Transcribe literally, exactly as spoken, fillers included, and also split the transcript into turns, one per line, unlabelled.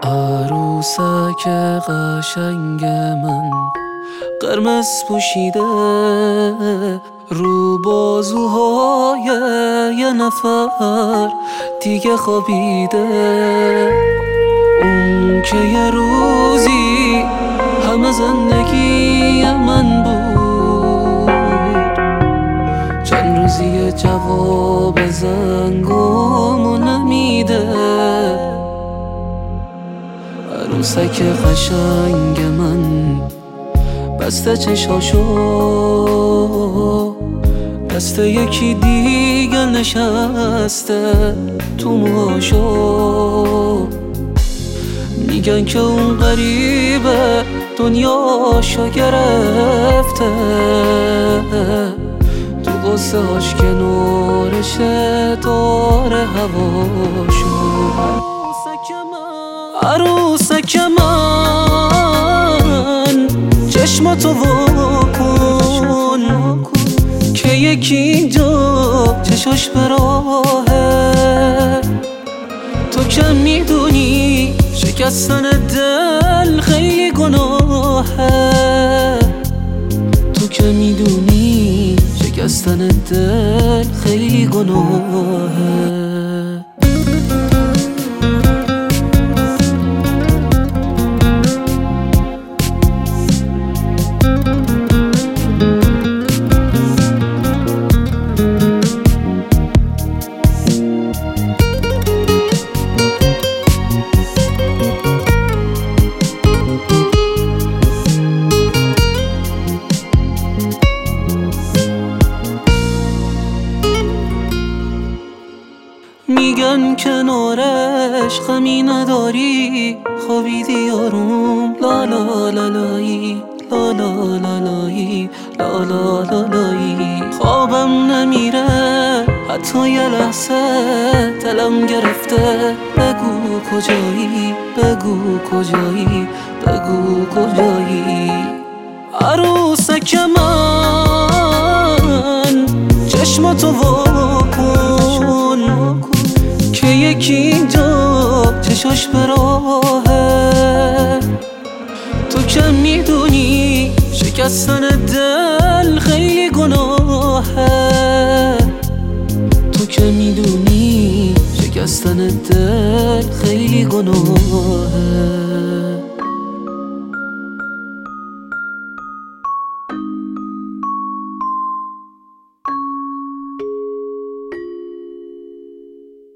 عروسک قشنگ من قرمز پوشیده رو بازوهای یه نفر دیگه خوابیده. اون که یه روزی همه زندگی من بود، چند روزی جواب زنگامو نمیده. عروسک قشنگ من بسته چشاشو دست یکی دیگه نشسته تو موهاشو. میگن که اون غریبه دنیاشو گرفته، تو قصه هاش کنارشه داره هواشو. عروسک من چشماتو واکن که یکی اینجا چشاش به راهه. تو که میدونی شکستن دل خیلی گناهه، تو که میدونی شکستن دل خیلی گناهه. میگن کنارش غمی نداری، خوابیدی آروم لا لا لا لایی لا لا لا لایی لا لا لا لایی. خوابم نمیره حتی یه لحظه، دلم گرفته بگو کجایی بگو کجایی بگو کجایی. عروسک من چشماتو واکن که یکی اینجا چشاش به راهه. تو که میدونی شکستن دل خیلی گناهه، تو که میدونی شکستن دل خیلی گناهه.